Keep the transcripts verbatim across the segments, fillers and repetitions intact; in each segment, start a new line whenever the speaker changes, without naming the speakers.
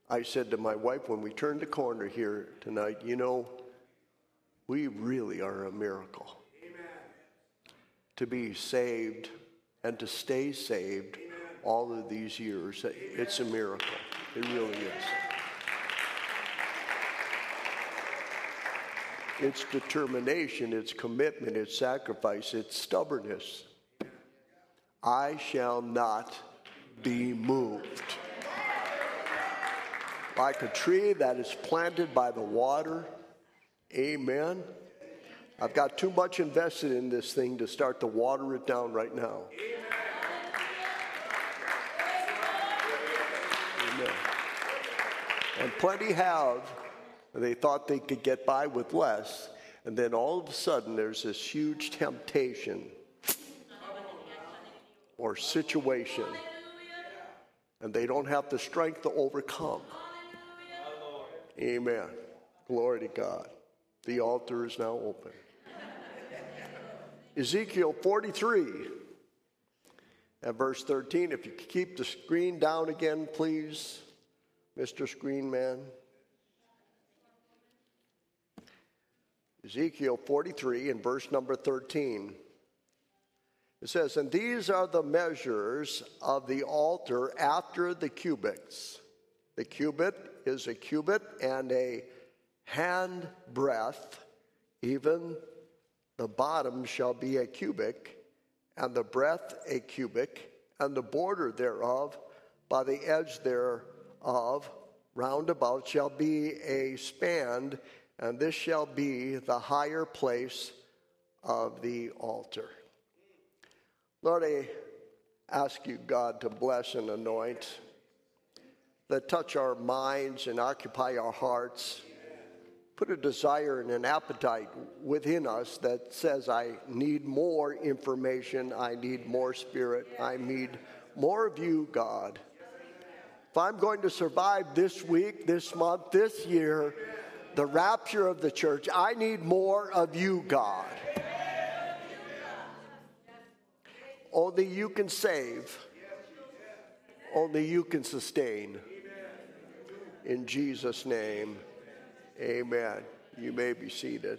I said to my wife when we turned the corner here tonight, you know, we really are a miracle. Amen. To be saved and to stay saved Amen. All of these years, Amen. It's a miracle. It really is. It's determination, it's commitment, it's sacrifice, it's stubbornness. I shall not be moved. Like a tree that is planted by the water. Amen. I've got too much invested in this thing to start to water it down right now. Amen. And plenty have. They thought they could get by with less. And then all of a sudden there's this huge temptation or situation. And they don't have the strength to overcome. Amen. Glory to God. The altar is now open. Ezekiel forty-three and verse thirteen. If you could keep the screen down again, please, Mister Screen Man. Ezekiel forty-three and verse number thirteen. It says, and these are the measures of the altar after the cubits. The cubit is a cubit and a hand breadth, even the bottom shall be a cubit, and the breadth a cubit, and the border thereof by the edge thereof round about shall be a span, and this shall be the higher place of the altar. Lord, I ask you, God, to bless and anoint, that touch our minds and occupy our hearts. Put a desire and an appetite within us that says, I need more information, I need more spirit, I need more of you, God. If I'm going to survive this week, this month, this year, the rapture of the church, I need more of you, God. Only you can save. Only you can sustain. In Jesus' name, amen. You may be seated.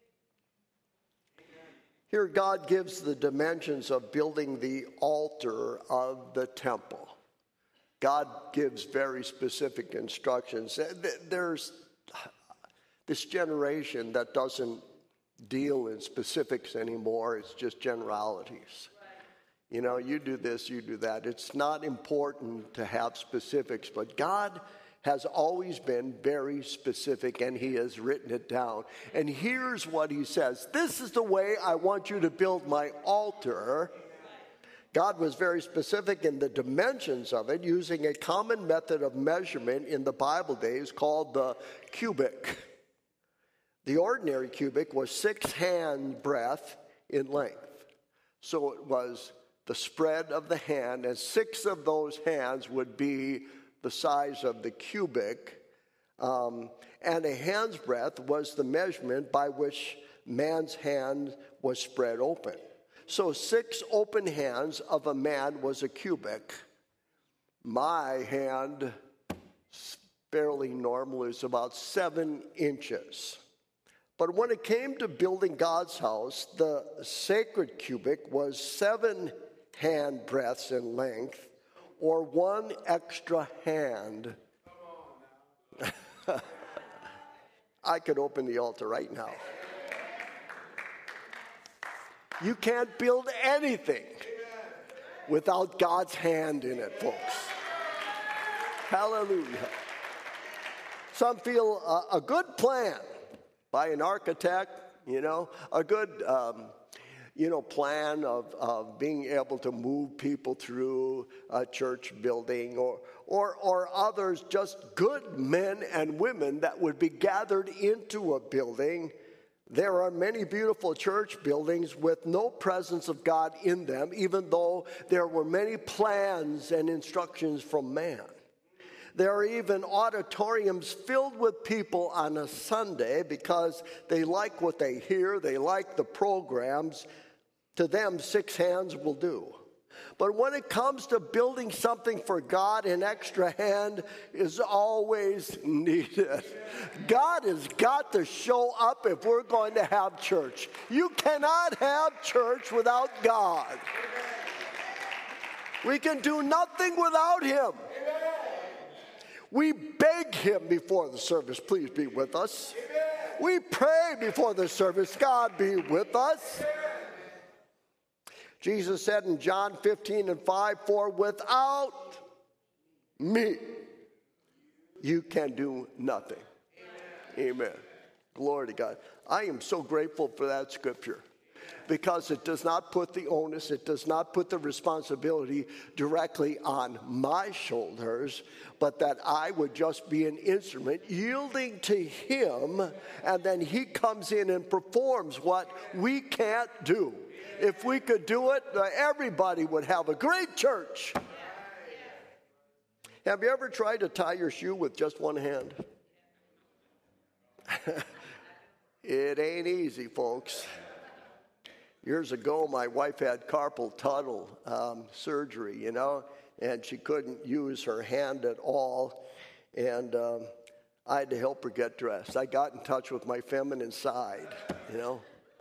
Here God gives the dimensions of building the altar of the temple. God gives very specific instructions. There's this generation that doesn't deal in specifics anymore. It's just generalities. You know, you do this, you do that. It's not important to have specifics, but God has always been very specific, and he has written it down. And here's what he says. This is the way I want you to build my altar. God was very specific in the dimensions of it, using a common method of measurement in the Bible days called the cubit. The ordinary cubit was six hand breadth in length. So it was the spread of the hand, and six of those hands would be the size of the cubit. Um, and a hand's breadth was the measurement by which man's hand was spread open. So six open hands of a man was a cubit. My hand, fairly normal, is about seven inches. But when it came to building God's house, the sacred cubit was seven hand breadths in length, or one extra hand. I could open the altar right now. You can't build anything without God's hand in it, folks. Hallelujah. Some feel a, a good plan by an architect, you know, a good, um, you know, plan of, of being able to move people through a church building, or, or, or others, just good men and women that would be gathered into a building. There are many beautiful church buildings with no presence of God in them, even though there were many plans and instructions from man. There are even auditoriums filled with people on a Sunday because they like what they hear, they like the programs. To them, six hands will do. But when it comes to building something for God, an extra hand is always needed. God has got to show up if we're going to have church. You cannot have church without God. We can do nothing without him. We beg him before the service, please be with us. We pray before the service, God be with us. Jesus said in John fifteen and five, for without me, you can do nothing. Amen. Amen. Glory to God. I am so grateful for that scripture because it does not put the onus, it does not put the responsibility directly on my shoulders, but that I would just be an instrument yielding to him, and then he comes in and performs what we can't do. If we could do it, everybody would have a great church. Have you ever tried to tie your shoe with just one hand? It ain't easy, folks. Years ago, my wife had carpal tunnel um, surgery, you know, and she couldn't use her hand at all. And um, I had to help her get dressed. I got in touch with my feminine side, you know.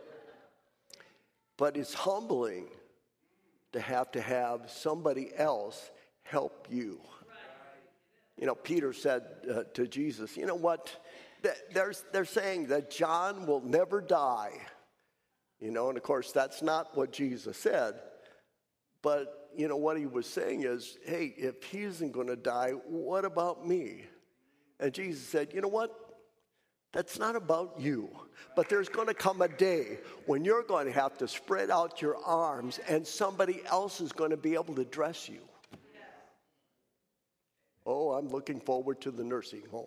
But it's humbling to have to have somebody else help you. You know, Peter said uh, to Jesus, you know what? They're, they're saying that John will never die. You know, and of course, that's not what Jesus said. But, you know, what he was saying is, hey, if he isn't going to die, what about me? And Jesus said, you know what? That's not about you. But there's going to come a day when you're going to have to spread out your arms and somebody else is going to be able to dress you. Oh, I'm looking forward to the nursing home.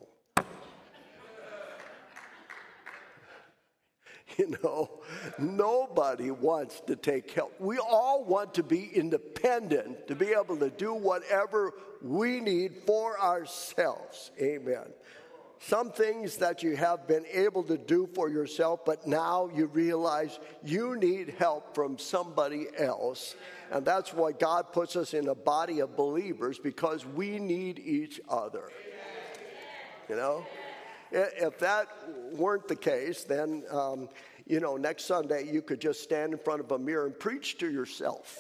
You know, nobody wants to take help. We all want to be independent, to be able to do whatever we need for ourselves. Amen. Some things that you have been able to do for yourself, but now you realize you need help from somebody else. And that's why God puts us in a body of believers, because we need each other. You know? If that weren't the case, then, um, you know, next Sunday you could just stand in front of a mirror and preach to yourself.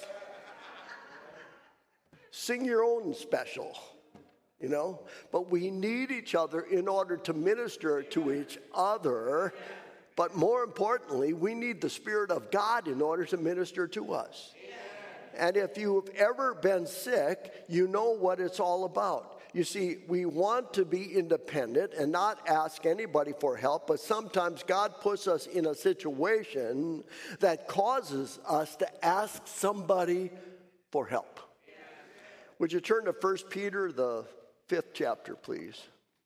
Sing your own special, you know. But we need each other in order to minister to each other. But more importantly, we need the Spirit of God in order to minister to us. And if you've ever been sick, you know what it's all about. You see, we want to be independent and not ask anybody for help, but sometimes God puts us in a situation that causes us to ask somebody for help. Would you turn to First Peter, the fifth chapter, please?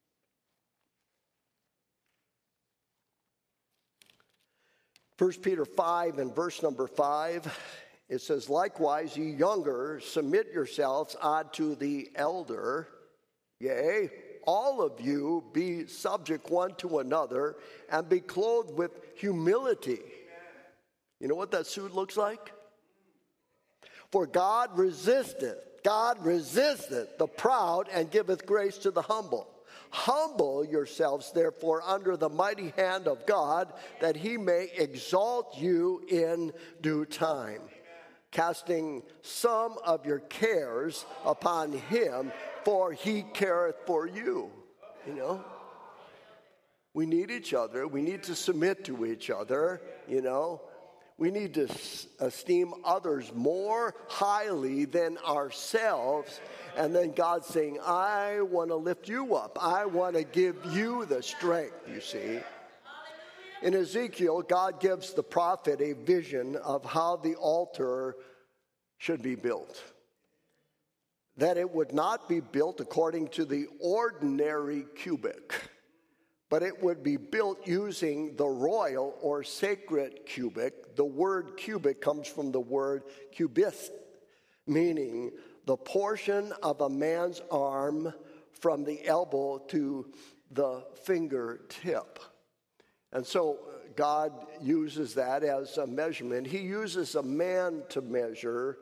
First Peter five and verse number five, it says, likewise, ye younger, submit yourselves unto the elder. Yea, all of you be subject one to another, and be clothed with humility. Amen. You know what that suit looks like? For God resisteth, God resisteth the proud, and giveth grace to the humble. Humble yourselves, therefore, under the mighty hand of God, that he may exalt you in due time, casting some of your cares upon him, for he careth for you. You know, we need each other. We need to submit to each other. You know, we need to esteem others more highly than ourselves. And then God's saying, I want to lift you up. I want to give you the strength, you see. In Ezekiel, God gives the prophet a vision of how the altar should be built. That it would not be built according to the ordinary cubit, but it would be built using the royal or sacred cubit. The word cubit comes from the word cubist, meaning the portion of a man's arm from the elbow to the fingertip. And so God uses that as a measurement. He uses a man to measure,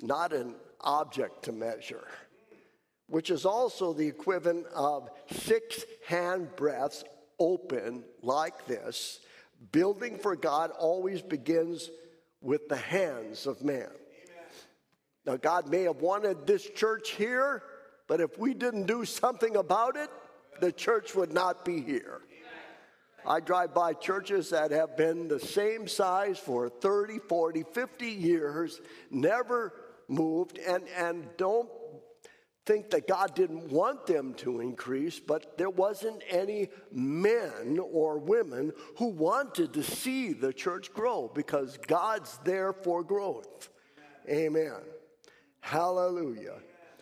not an object to measure, which is also the equivalent of six hand breadths open like this. Building for God always begins with the hands of man. Amen. Now, God may have wanted this church here, but if we didn't do something about it, the church would not be here. I drive by churches that have been the same size for thirty, forty, fifty years, never moved, and, and don't think that God didn't want them to increase, but there wasn't any men or women who wanted to see the church grow because God's there for growth. Amen. Amen. Hallelujah.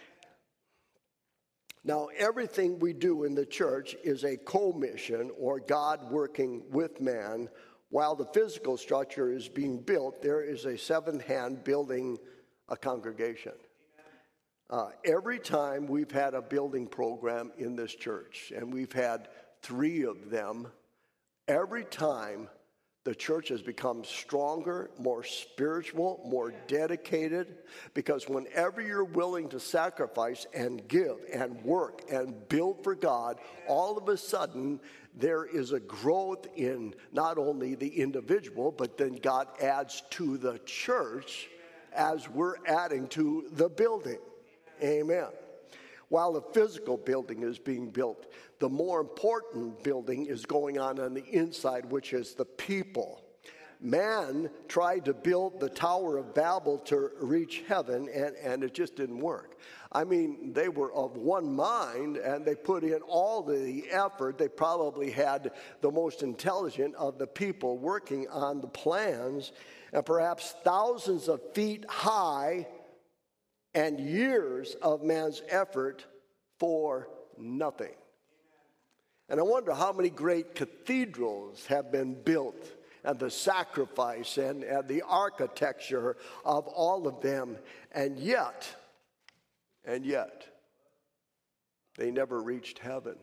Now, everything we do in the church is a commission or God working with man. While the physical structure is being built, there is a seventh hand building a congregation. Uh, every time we've had a building program in this church, and we've had three of them, every time the church has become stronger, more spiritual, more dedicated, because whenever you're willing to sacrifice and give and work and build for God, all of a sudden there is a growth in not only the individual, but then God adds to the church as we're adding to the building. Amen. While the physical building is being built, the more important building is going on on the inside, which is the people. Man tried to build the Tower of Babel to reach heaven, and, and it just didn't work. I mean, they were of one mind, and they put in all the effort. They probably had the most intelligent of the people working on the plans, and perhaps thousands of feet high, and years of man's effort for nothing. And I wonder how many great cathedrals have been built, and the sacrifice and, and the architecture of all of them, and yet, and yet, they never reached heaven.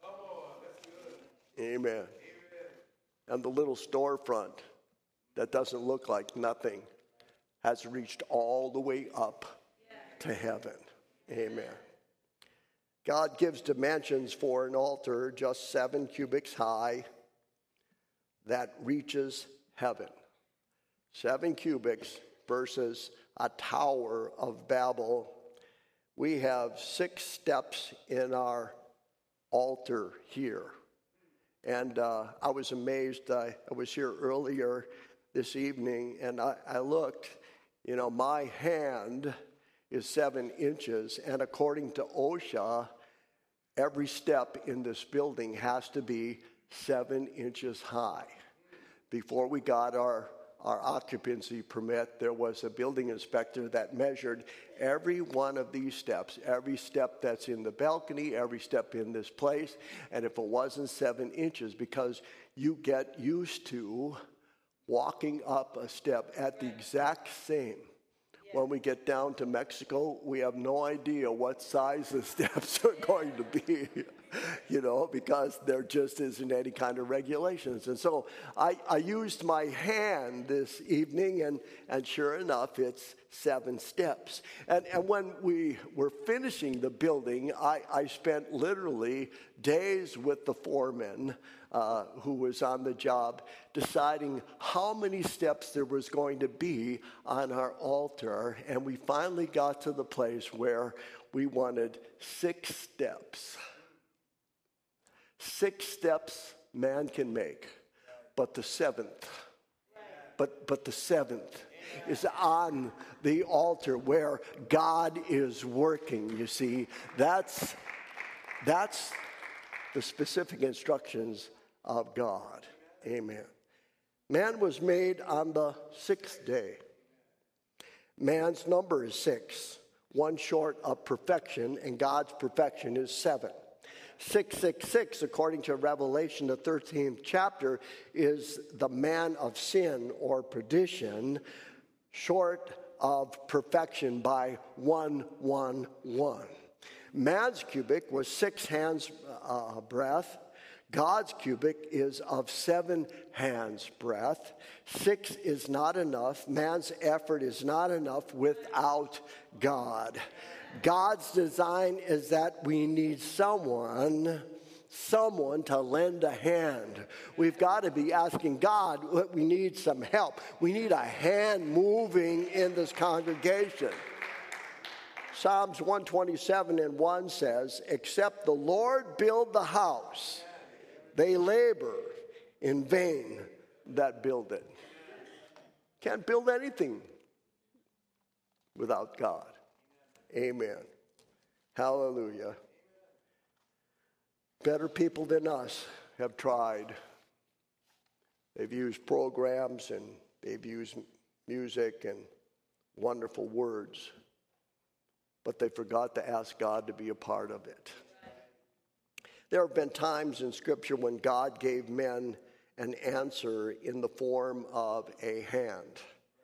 Amen. And the little storefront that doesn't look like nothing has reached all the way up to heaven. Amen. God gives dimensions for an altar just seven cubits high that reaches heaven. Seven cubits versus a Tower of Babel. We have six steps in our altar here. And uh, I was amazed. I, I was here earlier this evening, and I, I looked, you know, my hand is seven inches, and according to OSHA, every step in this building has to be seven inches high. Before we got our, our occupancy permit, there was a building inspector that measured every one of these steps, every step that's in the balcony, every step in this place, and if it wasn't seven inches, because you get used to walking up a step at the exact same. When we get down to Mexico, we have no idea what size the steps are going to be, you know, because there just isn't any kind of regulations. And so I, I used my hand this evening, and, and sure enough, it's seven steps. And, and when we were finishing the building, I, I spent literally days with the foreman Uh, who was on the job, deciding how many steps there was going to be on our altar. And we finally got to the place where we wanted six steps. Six steps man can make, but the seventh, but, but the seventh is on the altar where God is working, you see. That's, that's the specific instructions of God. Amen. Man was made on the sixth day. Man's number is six, one short of perfection, and God's perfection is seven. six six six, according to Revelation, the thirteenth chapter, is the man of sin or perdition, short of perfection by one one one. Man's cubit was six hands uh, breadth. God's cubit is of seven hands' breadth. Six is not enough. Man's effort is not enough without God. God's design is that we need someone, someone to lend a hand. We've got to be asking God, we need some help. We need a hand moving in this congregation. Psalms one twenty-seven and one says, except the Lord build the house, they labor in vain that build it. Can't build anything without God. Amen. Hallelujah. Better people than us have tried. They've used programs and they've used music and wonderful words, but they forgot to ask God to be a part of it. There have been times in Scripture when God gave men an answer in the form of a hand.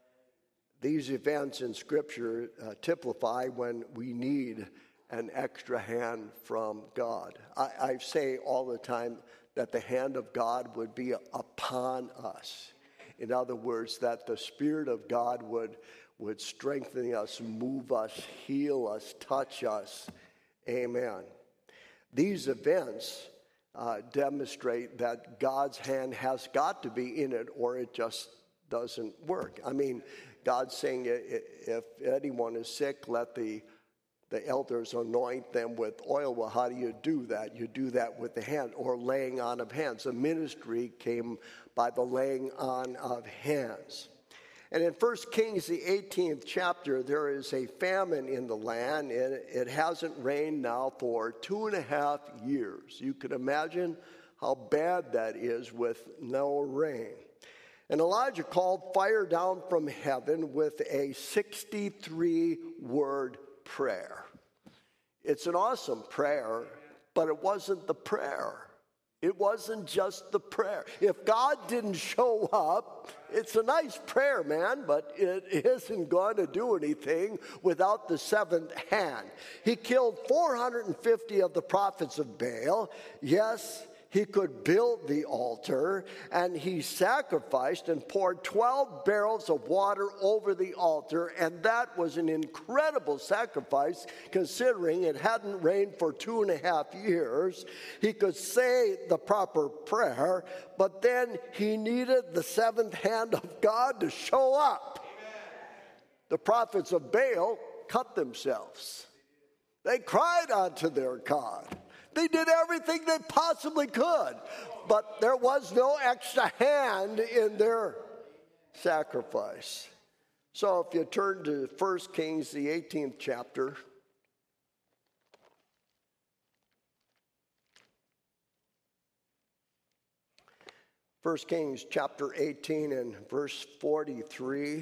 These events in Scripture uh, typify when we need an extra hand from God. I, I say all the time that the hand of God would be upon us. In other words, that the Spirit of God would, would strengthen us, move us, heal us, touch us. Amen. These events uh, demonstrate that God's hand has got to be in it or it just doesn't work. I mean, God's saying if anyone is sick, let the, the elders anoint them with oil. Well, how do you do that? You do that with the hand or laying on of hands. The ministry came by the laying on of hands. And in First Kings, the eighteenth chapter, there is a famine in the land, and it hasn't rained now for two and a half years. You can imagine how bad that is with no rain. And Elijah called fire down from heaven with a sixty-three word prayer. It's an awesome prayer, but it wasn't the prayer. It wasn't just the prayer. If God didn't show up, it's a nice prayer, man, but it isn't going to do anything without the seventh hand. He killed four hundred fifty of the prophets of Baal. Yes, he could build the altar, and he sacrificed and poured twelve barrels of water over the altar, and that was an incredible sacrifice considering it hadn't rained for two and a half years. He could say the proper prayer, but then he needed the seventh hand of God to show up. The prophets of Baal cut themselves. They cried unto their God. They did everything they possibly could, but there was no extra hand in their sacrifice. So if you turn to First Kings, the eighteenth chapter, First Kings chapter eighteen and verse forty-three.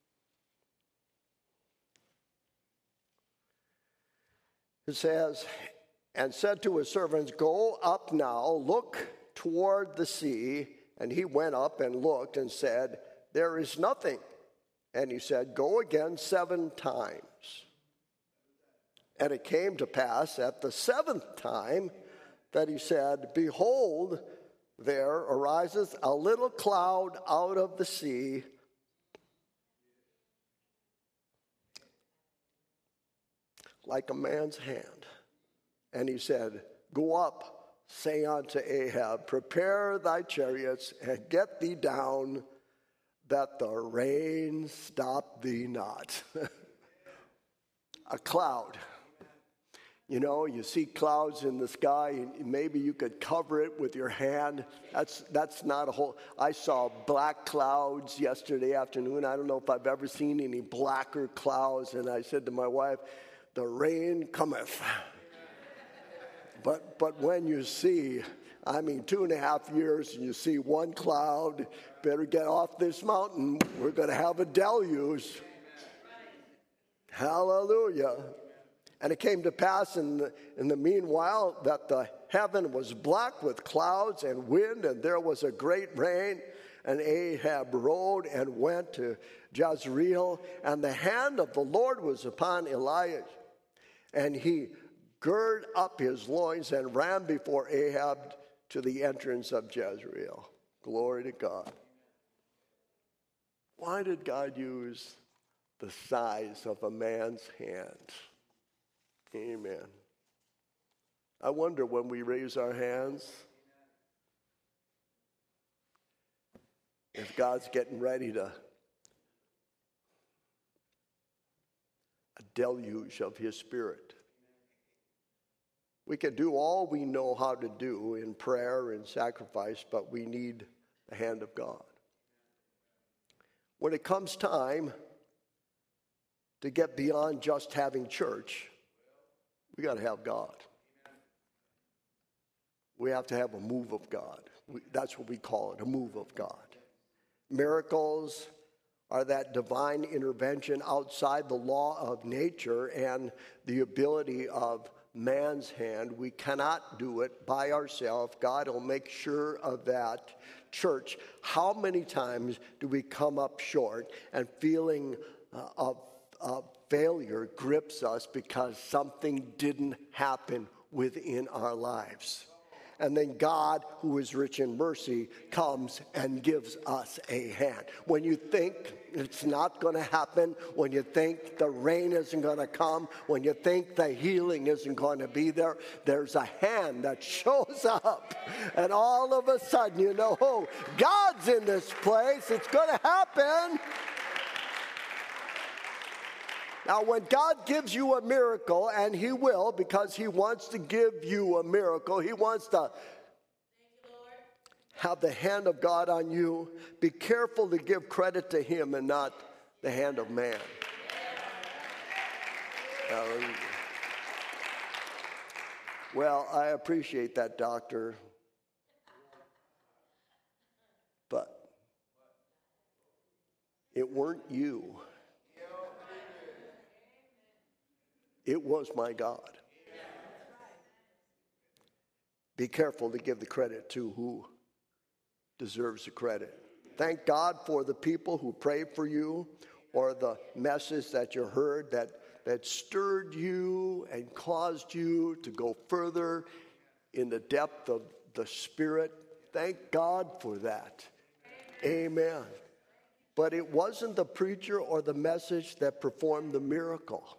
It says, and said to his servants, go up now, look toward the sea. And he went up and looked and said, there is nothing. And he said, go again seven times. And it came to pass at the seventh time that he said, behold, there ariseth a little cloud out of the sea, like a man's hand. And he said, go up, say unto Ahab, prepare thy chariots, and get thee down, that the rain stop thee not. A cloud. You know, you see clouds in the sky, and maybe you could cover it with your hand. That's that's not a whole... I saw black clouds yesterday afternoon. I don't know if I've ever seen any blacker clouds. And I said to my wife, the rain cometh. But but when you see, I mean, two and a half years, and you see one cloud, better get off this mountain. We're going to have a deluge. Hallelujah. And it came to pass in the, in the meanwhile that the heaven was black with clouds and wind, and there was a great rain. And Ahab rode and went to Jezreel, and the hand of the Lord was upon Elijah. And he girded up his loins and ran before Ahab to the entrance of Jezreel. Glory to God. Why did God use the size of a man's hand? Amen. I wonder when we raise our hands if God's getting ready to a deluge of his Spirit. We can do all we know how to do in prayer and sacrifice, but we need the hand of God. When it comes time to get beyond just having church, we got to have God. We have to have a move of God. We, that's what we call it, a move of God. Miracles are that divine intervention outside the law of nature and the ability of man's hand. We cannot do it by ourselves. God will make sure of that. Church, how many times do we come up short and feeling uh, of, of failure grips us because something didn't happen within our lives? And then God, who is rich in mercy, comes and gives us a hand. When you think it's not going to happen, when you think the rain isn't going to come, when you think the healing isn't going to be there, there's a hand that shows up. And all of a sudden, you know, oh, God's in this place. It's going to happen. Now, when God gives you a miracle, and he will because he wants to give you a miracle, he wants to have the hand of God on you, be careful to give credit to him and not the hand of man. Hallelujah. Well, I appreciate that, doctor, but it weren't you. It was my God. Be careful to give the credit to who deserves the credit. Thank God for the people who prayed for you or the message that you heard that, that stirred you and caused you to go further in the depth of the Spirit. Thank God for that. Amen. Amen. But it wasn't the preacher or the message that performed the miracle.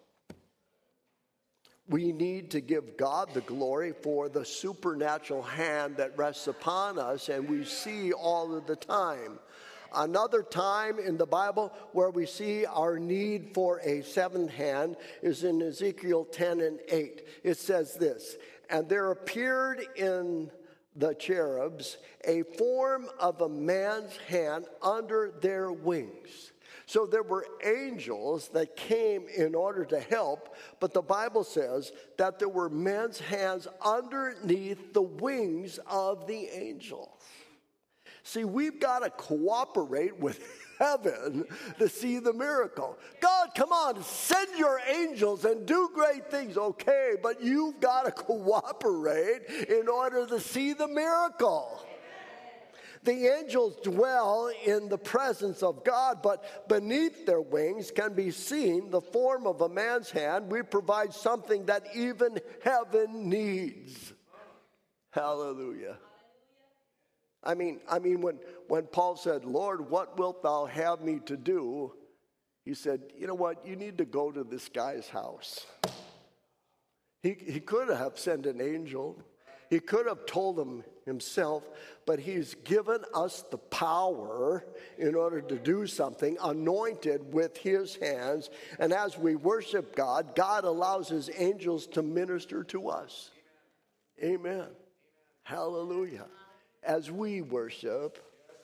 We need to give God the glory for the supernatural hand that rests upon us and we see all of the time. Another time in the Bible where we see our need for a seventh hand is in Ezekiel ten and eight. It says this, "And there appeared in the cherubs a form of a man's hand under their wings." So there were angels that came in order to help, but the Bible says that there were men's hands underneath the wings of the angels. See, we've got to cooperate with heaven to see the miracle. God, come on, send your angels and do great things. Okay, but you've got to cooperate in order to see the miracle. The angels dwell in the presence of God, but beneath their wings can be seen the form of a man's hand. We provide something that even heaven needs. Hallelujah. I mean, I mean, when, when Paul said, "Lord, what wilt thou have me to do?" He said, you know what, you need to go to this guy's house. He, he could have sent an angel. He could have told him himself, but he's given us the power in order to do something, anointed with his hands. And as we worship God, God allows his angels to minister to us. Amen. Amen. Hallelujah. As we worship.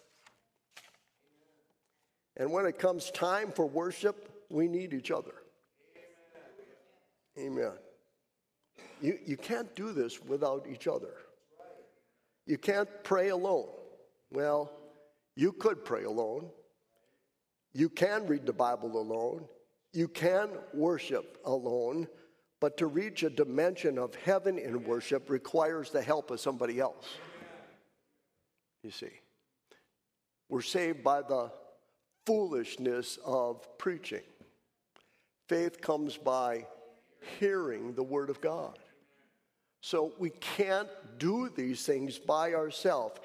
And when it comes time for worship, we need each other. Amen. You, you can't do this without each other. You can't pray alone. Well, you could pray alone. You can read the Bible alone. You can worship alone. But to reach a dimension of heaven in worship requires the help of somebody else. You see, we're saved by the foolishness of preaching. Faith comes by hearing the Word of God. So we can't do these things by ourselves.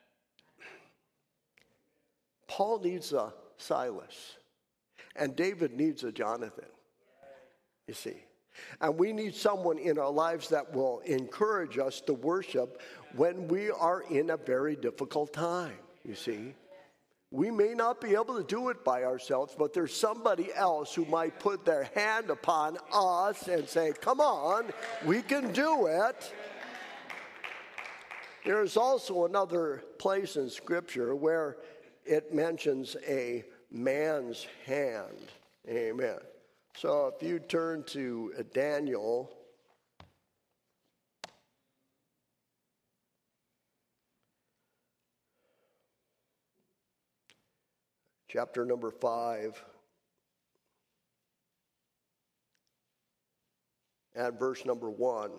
Paul needs a Silas, and David needs a Jonathan, you see. And we need someone in our lives that will encourage us to worship when we are in a very difficult time, you see. We may not be able to do it by ourselves, but there's somebody else who might put their hand upon us and say, come on, we can do it. There's also another place in Scripture where it mentions a man's hand. Amen. So if you turn to Daniel, chapter number five, and verse number one,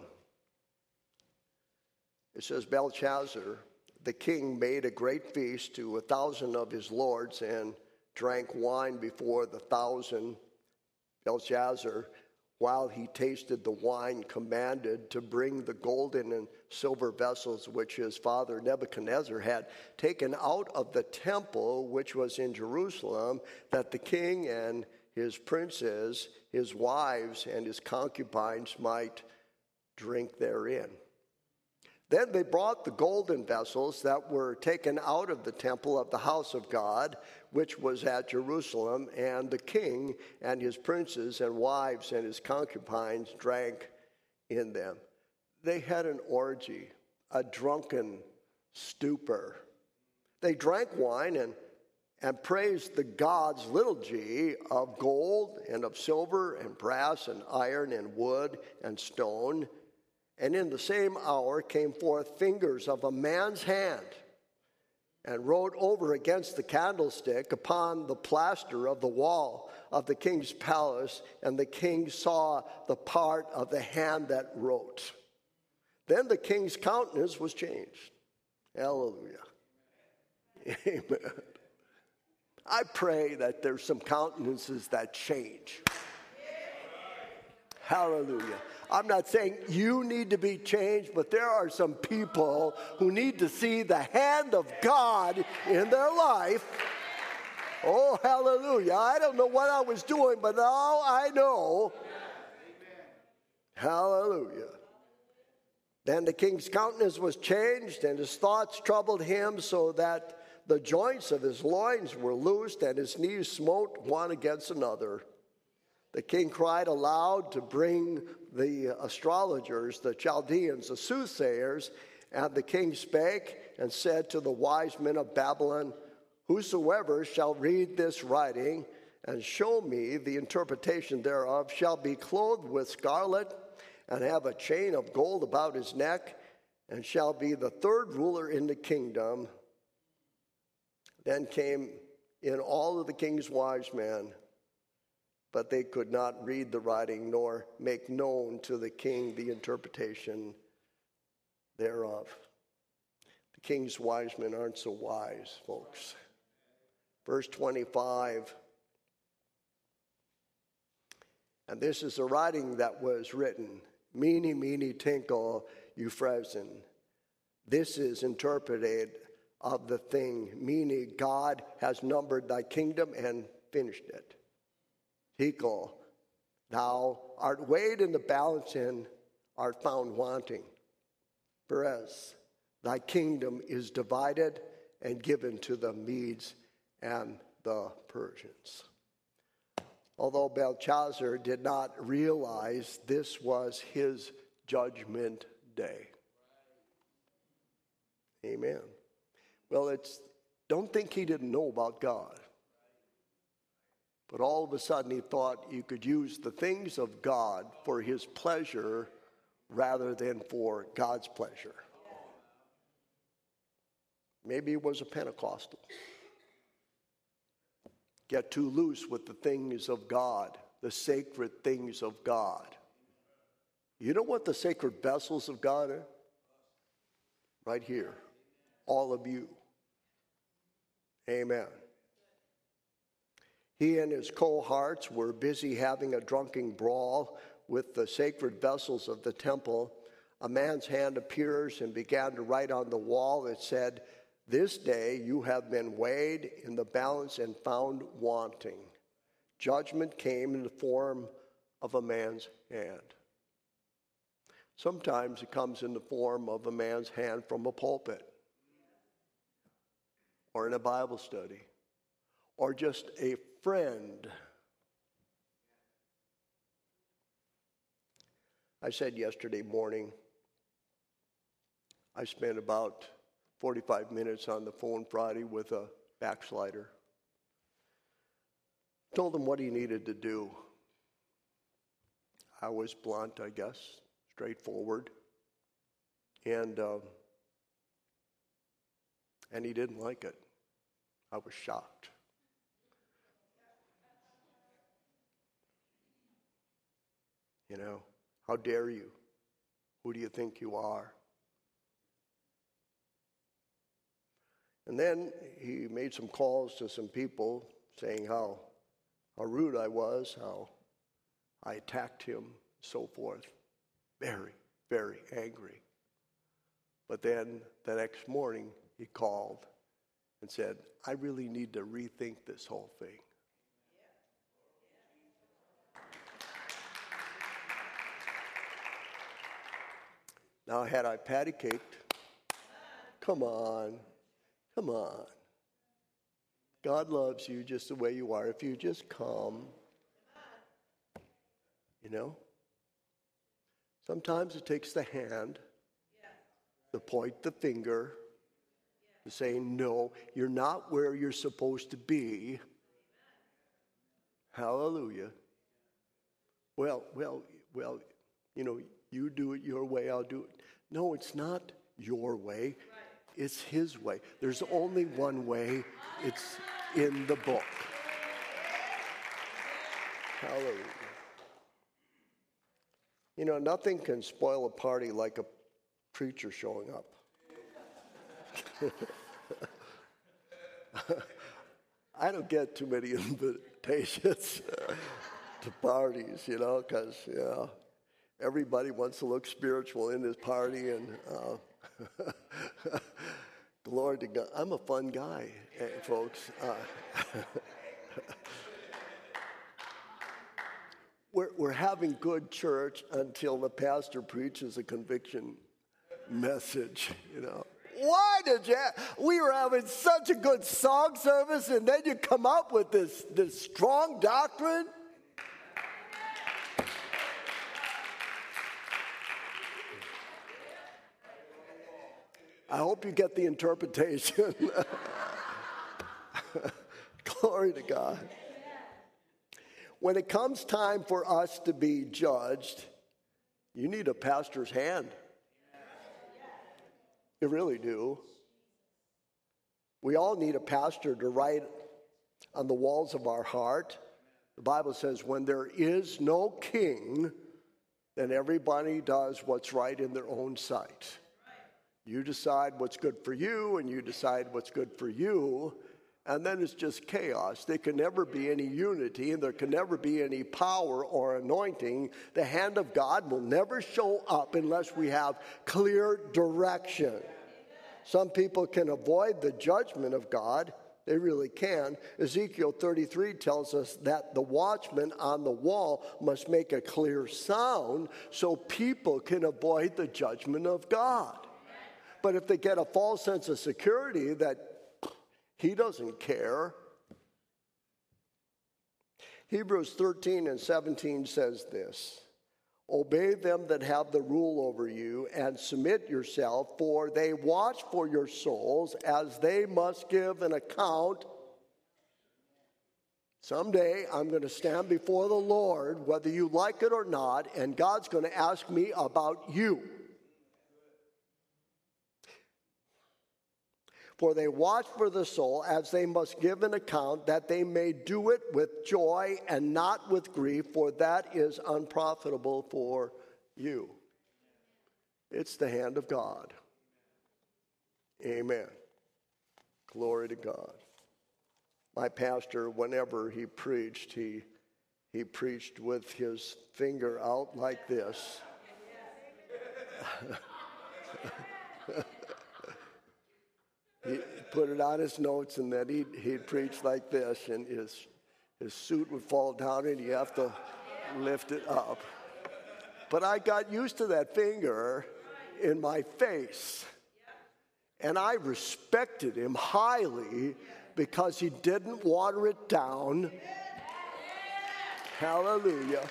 it says, Belshazzar, the king, made a great feast to a thousand of his lords and drank wine before the thousand. Belshazzar, while he tasted the wine, commanded to bring the golden and silver vessels which his father Nebuchadnezzar had taken out of the temple which was in Jerusalem, that the king and his princes, his wives, and his concubines might drink therein. Then they brought the golden vessels that were taken out of the temple of the house of God, which was at Jerusalem, and the king and his princes and wives and his concubines drank in them. They had an orgy, a drunken stupor. They drank wine and, and praised the gods, little g, of gold and of silver and brass and iron and wood and stone. And in the same hour came forth fingers of a man's hand, and wrote over against the candlestick upon the plaster of the wall of the king's palace, and the king saw the part of the hand that wrote. Then the king's countenance was changed. Hallelujah. Amen. I pray that there's some countenances that change. Hallelujah. I'm not saying you need to be changed, but there are some people who need to see the hand of God in their life. Oh, hallelujah. I don't know what I was doing, but now I know. Hallelujah. Then the king's countenance was changed, and his thoughts troubled him, so that the joints of his loins were loosed, and his knees smote one against another. The king cried aloud to bring the astrologers, the Chaldeans, the soothsayers, and the king spake and said to the wise men of Babylon, whosoever shall read this writing and show me the interpretation thereof shall be clothed with scarlet and have a chain of gold about his neck, and shall be the third ruler in the kingdom. Then came in all of the king's wise men, but they could not read the writing nor make known to the king the interpretation thereof. The king's wise men aren't so wise, folks. Verse twenty-five. And this is the writing that was written. Mene, mene, tekel, upharsin. This is interpreted of the thing, meaning God has numbered thy kingdom and finished it. Tekel, thou art weighed in the balance and art found wanting. Perez, thy kingdom is divided and given to the Medes and the Persians. Although Belshazzar did not realize this was his judgment day. Amen. Well, it's don't think he didn't know about God. But all of a sudden he thought you could use the things of God for his pleasure rather than for God's pleasure. Maybe he was a Pentecostal. Get too loose with the things of God, the sacred things of God. You know what the sacred vessels of God are? Right here. All of you. Amen. He and his cohorts were busy having a drunken brawl with the sacred vessels of the temple a man's hand appears and began to write on the wall. It said, "This day you have been weighed in the balance and found wanting." Judgment came in the form of a man's hand. Sometimes it comes in the form of a man's hand from a pulpit, or in a Bible study, or just a friend. I said yesterday morning, I spent about forty-five minutes on the phone Friday with a backslider. Told him what he needed to do. I was blunt, I guess, straightforward. And, uh, and he didn't like it. I was shocked. You know, how dare you? Who do you think you are? And then he made some calls to some people saying how, how rude I was, how I attacked him, so forth. Very, very angry. But then the next morning he called and said, "I really need to rethink this whole thing." Now, had I patty caked, come on, come on. God loves you just the way you are. If you just come, you know. Sometimes it takes the hand to point the finger, to say, "No, you're not where you're supposed to be." Hallelujah. Well, well, well, you know, you do it your way, I'll do it. No, it's not your way. It's his way. There's only one way. It's in the book. Hallelujah. You know, nothing can spoil a party like a preacher showing up. I don't get too many invitations to parties, you know, because, you know, everybody wants to look spiritual in this party, and uh, glory to God. I'm a fun guy, eh, folks. Uh, we're, we're having good church until the pastor preaches a conviction message, you know. Why did you? We were having such a good song service, and then you come up with this, this strong doctrine? I hope you get the interpretation. Glory to God. When it comes time for us to be judged, you need a pastor's hand. You really do. We all need a pastor to write on the walls of our heart. The Bible says, when there is no king, then everybody does what's right in their own sight. You decide what's good for you, and you decide what's good for you, and then it's just chaos. There can never be any unity, and there can never be any power or anointing. The hand of God will never show up unless we have clear direction. Some people can avoid the judgment of God. They really can. Ezekiel thirty-three tells us that the watchman on the wall must make a clear sound so people can avoid the judgment of God. But if they get a false sense of security that he doesn't care. Hebrews thirteen and seventeen says this, "Obey them that have the rule over you and submit yourself, for they watch for your souls as they must give an account." Someday I'm going to stand before the Lord, whether you like it or not, and God's going to ask me about you. For they watch for the soul as they must give an account, that they may do it with joy and not with grief, for that is unprofitable for you. It's the hand of God. Amen. Glory to God. My pastor, whenever he preached, he, he preached with his finger out like this. He put it on his notes, and then he'd, he'd preach like this, and his, his suit would fall down, and you have to lift it up. But I got used to that finger in my face, and I respected him highly because he didn't water it down. Hallelujah.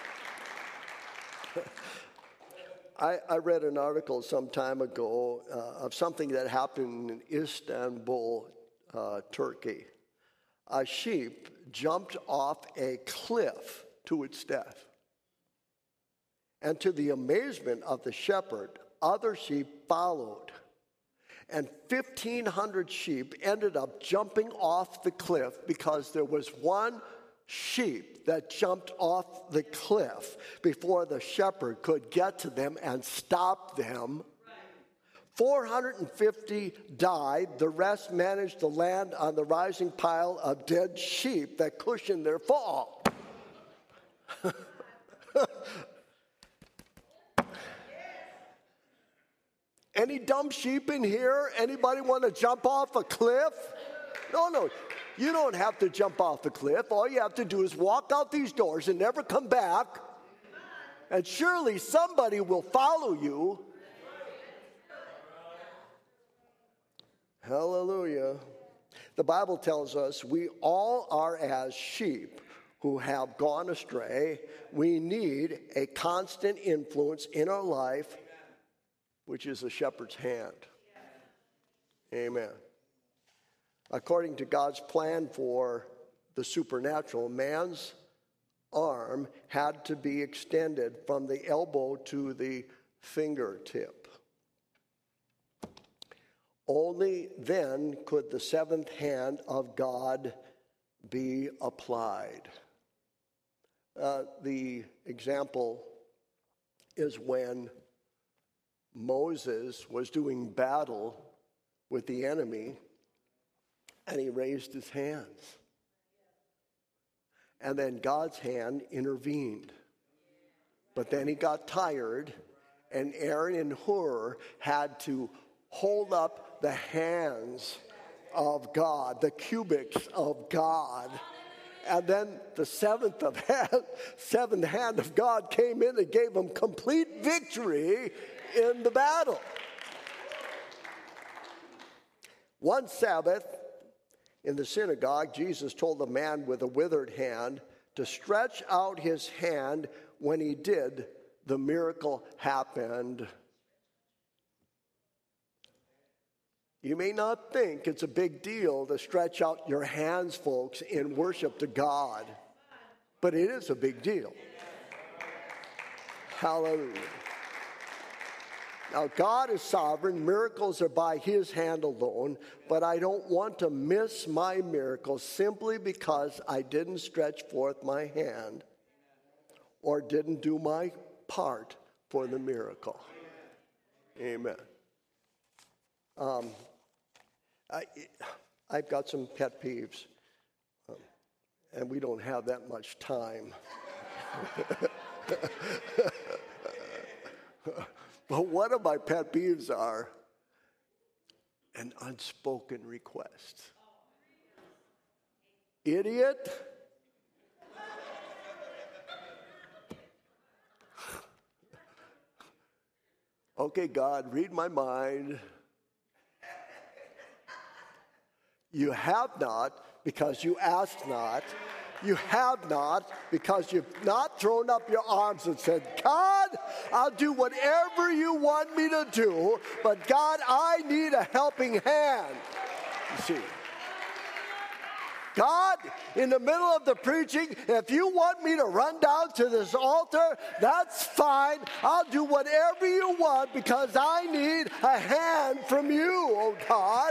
I, I read an article some time ago uh, of something that happened in Istanbul, uh, Turkey. A sheep jumped off a cliff to its death. And to the amazement of the shepherd, other sheep followed. And fifteen hundred sheep ended up jumping off the cliff because there was one sheep that jumped off the cliff before the shepherd could get to them and stop them. four hundred fifty died. The rest managed to land on the rising pile of dead sheep that cushioned their fall. Any dumb sheep in here? Anybody want to jump off a cliff? No, no. You don't have to jump off the cliff. All you have to do is walk out these doors and never come back. And surely somebody will follow you. Hallelujah. The Bible tells us we all are as sheep who have gone astray. We need a constant influence in our life, which is the shepherd's hand. Amen. According to God's plan for the supernatural, man's arm had to be extended from the elbow to the fingertip. Only then could the seventh hand of God be applied. Uh, the example is when Moses was doing battle with the enemy, and he raised his hands. And then God's hand intervened. But then he got tired, and Aaron and Hur had to hold up the hands of God, the cubics of God. And then the seventh of hand, seventh hand of God came in and gave him complete victory in the battle. One Sabbath, in the synagogue, Jesus told the man with a withered hand to stretch out his hand. When he did, the miracle happened. You may not think it's a big deal to stretch out your hands, folks, in worship to God, but it is a big deal. Hallelujah. Now, God is sovereign. Miracles are by his hand alone, but I don't want to miss my miracle simply because I didn't stretch forth my hand or didn't do my part for the miracle. Amen. Um, I, I've got some pet peeves, um, and we don't have that much time. But one of my pet peeves are an unspoken request. Idiot. Okay, God, read my mind. You have not because you asked not. You have not because you've not thrown up your arms and said, God, I'll do whatever you want me to do, but God, I need a helping hand. You see, God, in the middle of the preaching, if you want me to run down to this altar, that's fine. I'll do whatever you want because I need a hand from you, oh God.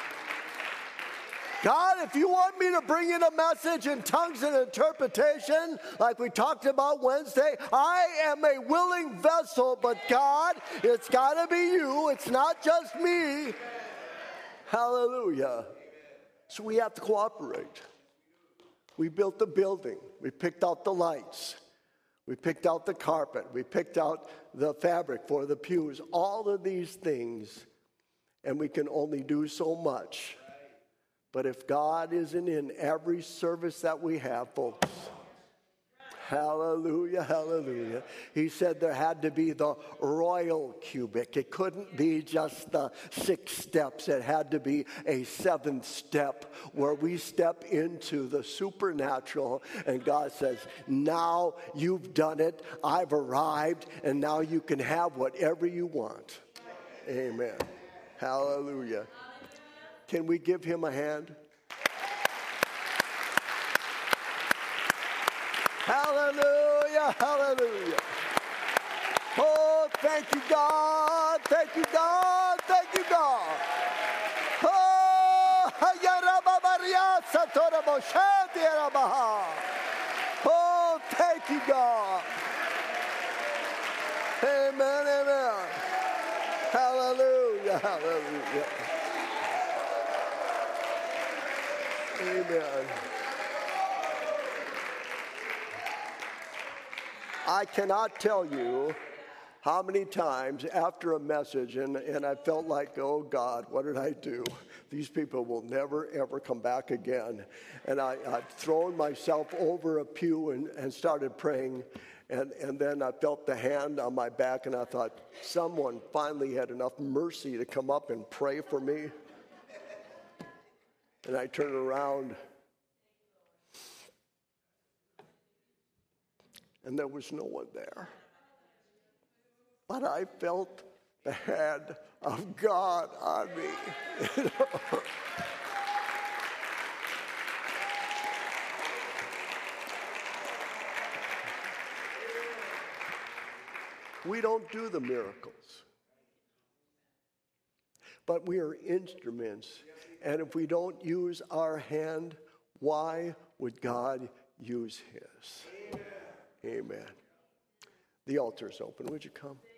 God, if you want me to bring in a message in tongues and interpretation, like we talked about Wednesday, I am a willing vessel, but God, it's got to be you. It's not just me. Hallelujah. So we have to cooperate. We built the building. We picked out the lights. We picked out the carpet. We picked out the fabric for the pews. All of these things, and we can only do so much. But if God isn't in every service that we have, folks, hallelujah, hallelujah. He said there had to be the royal cubit. It couldn't be just the six steps. It had to be a seventh step where we step into the supernatural. And God says, now you've done it. I've arrived. And now you can have whatever you want. Amen. Hallelujah. Can we give him a hand? Hallelujah, hallelujah. Oh, thank you, God. Thank you, God. Thank you, God. Oh, oh, thank you, God. Amen, amen. Hallelujah, hallelujah. Amen. I cannot tell you how many times after a message, and, and I felt like, oh God, what did I do? These people will never, ever come back again. And I, I'd thrown myself over a pew and, and started praying. And, and then I felt the hand on my back, and I thought, someone finally had enough mercy to come up and pray for me. And I turned around, and there was no one there. But I felt the hand of God on me. You know? We don't do the miracles. But we are instruments. And if we don't use our hand, why would God use his? Amen. The altar is open. Would you come?